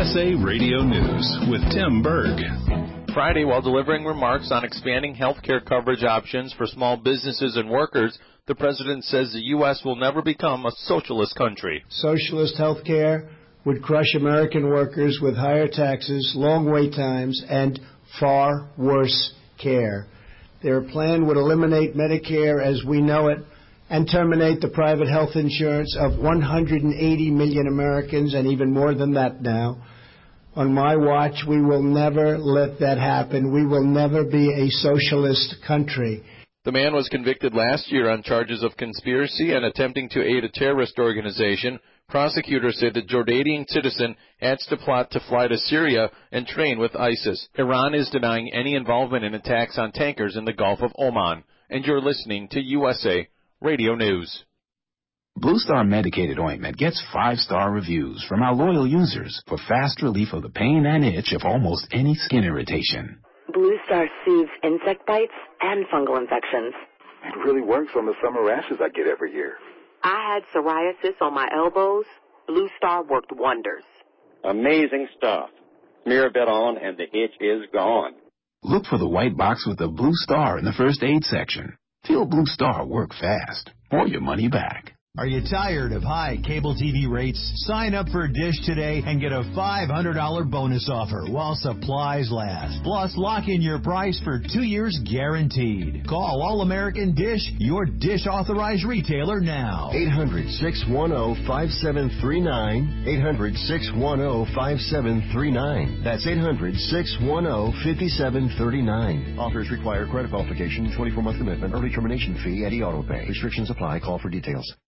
USA Radio News with Tim Berg. Friday, while delivering remarks on expanding health care coverage options for small businesses and workers, the president says the U.S. will never become a socialist country. Socialist health care would crush American workers with higher taxes, long wait times, and far worse care. Their plan would eliminate Medicare as we know it and terminate the private health insurance of 180 million Americans, and even more than that now. On my watch, we will never let that happen. We will never be a socialist country. The man was convicted last year on charges of conspiracy and attempting to aid a terrorist organization. Prosecutors say the Jordanian citizen adds to plot to fly to Syria and train with ISIS. Iran is denying any involvement in attacks on tankers in the Gulf of Oman. And you're listening to USA Radio News. Blue Star medicated ointment gets 5-star reviews from our loyal users for fast relief of the pain and itch of almost any skin irritation. Blue Star soothes insect bites and fungal infections. It really works on the summer rashes I get every year. I had psoriasis on my elbows. Blue Star worked wonders. Amazing stuff. Smear a bit on and the itch is gone. Look for the white box with the Blue Star in the first aid section. Feel Blue Star work fast, or your money back. Are you tired of high cable TV rates? Sign up for Dish today and get a $500 bonus offer while supplies last. Plus, lock in your price for 2 years guaranteed. Call All-American Dish, your Dish authorized retailer now. 800-610-5739. 800-610-5739. That's 800-610-5739. Offers require credit qualification, 24-month commitment, early termination fee, Eddie Auto Pay. Restrictions apply. Call for details.